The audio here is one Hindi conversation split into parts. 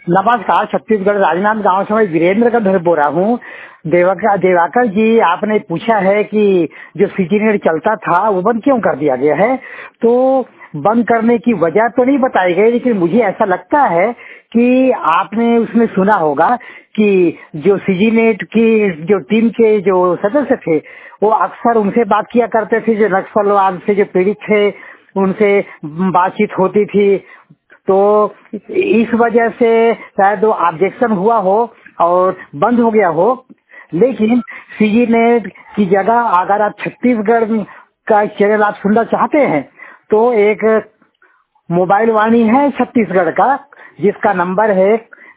नमस्कार, छत्तीसगढ़ राजनांदगांव से मैं वीरेंद्र का घर बोल रहा हूँ। देवाकर जी, आपने पूछा है कि जो सीजीनेट चलता था वो बंद क्यों कर दिया गया है। तो बंद करने की वजह तो नहीं बताई गई, लेकिन मुझे ऐसा लगता है कि आपने उसमें सुना होगा कि जो सीजीनेट की जो टीम के जो सदस्य थे वो अक्सर उनसे बात किया करते थे, जो नक्सलवाद से जो पीड़ित थे उनसे बातचीत होती थी। तो इस वजह से शायद वो ऑब्जेक्शन हुआ हो और बंद हो गया हो। लेकिन सीजी नेट की जगह अगर आप छत्तीसगढ़ का चैनल आप सुनना चाहते हैं तो एक मोबाइल वाणी है छत्तीसगढ़ का, जिसका नंबर है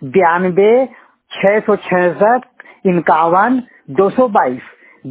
92 666 51 222,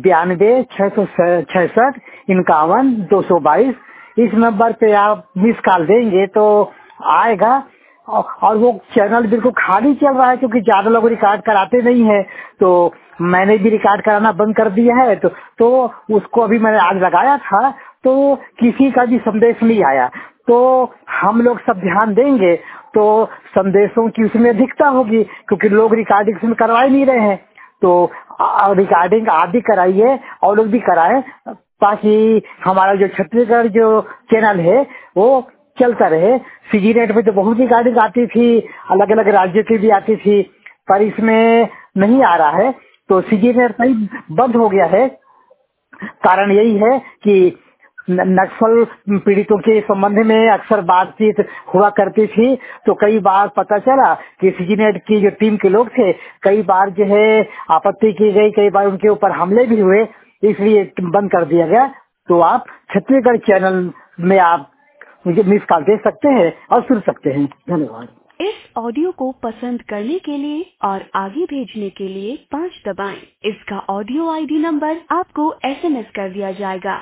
92 666 51 222। इस नंबर पे आप मिस कॉल देंगे तो आएगा। और वो चैनल बिल्कुल खाली चल रहा है क्योंकि ज्यादा लोग रिकॉर्ड कराते नहीं है। तो मैंने भी रिकॉर्ड कराना बंद कर दिया है। तो उसको अभी मैंने आज लगाया था तो किसी का भी संदेश नहीं आया। तो हम लोग सब ध्यान देंगे तो संदेशों की उसमें अधिकता होगी, क्योंकि लोग रिकॉर्डिंग उसमें करवा ही नहीं रहे हैं। तो रिकॉर्डिंग आप भी कराइए और लोग भी कराएं, ताकि हमारा जो छत्तीसगढ़ जो चैनल है वो चलता रहे। सीजी नेट पे तो बहुत रिकॉर्डिंग आती थी, अलग अलग राज्यों की भी आती थी, पर इसमें नहीं आ रहा है। तो सीजी नेट कहीं बंद हो गया है। कारण यही है कि नक्सल पीड़ितों के संबंध में अक्सर बातचीत हुआ करती थी। तो कई बार पता चला कि सीजीनेट की जो टीम के लोग थे, कई बार जो है आपत्ति की गई, कई बार उनके ऊपर हमले भी हुए, इसलिए बंद कर दिया गया। तो आप छत्तीसगढ़ चैनल में आप मुझे मिस कॉल दे सकते हैं और सुन सकते हैं। धन्यवाद। इस ऑडियो को पसंद करने के लिए और आगे भेजने के लिए 5 दबाएं। इसका ऑडियो आईडी नंबर आपको एसएमएस कर दिया जाएगा।